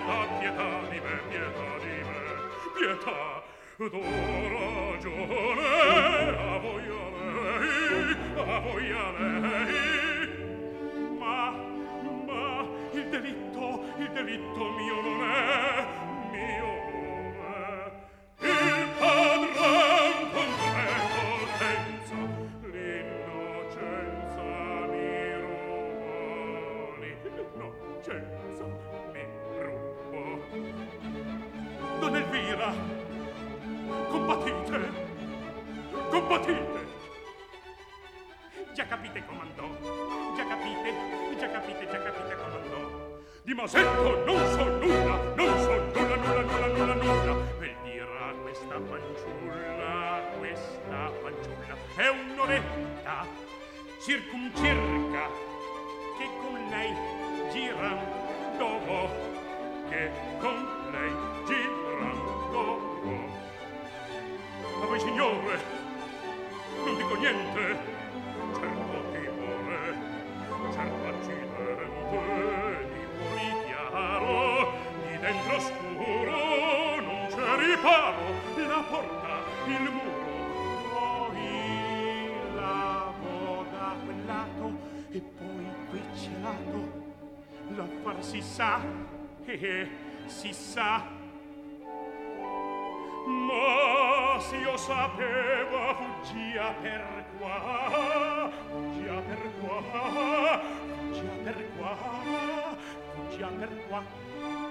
pietà di me, pietà di me, pietà, do ragione a voi a lei, ma il delitto mio non è, mio non è, il padron con prepotenza, l'innocenza mi rubò, l'innocenza mi rubò. Don Elvira, combattite, combattite. Già capite, comandò, già capite, comandò. Di Masetto non so nulla, nulla. Vel dirà questa fanciulla, è un'oretta circumcirca che con lei giran dovo, Ma voi, signore, non dico niente, certo timore, certo accidente, di fuori chiaro, di dentro scuro, non c'è riparo, la porta, il muro, poi la voga quel lato, e poi qui celato, l'affar si sa, si sa. Ma se io sapevo fuggia per qua, fuggia per qua.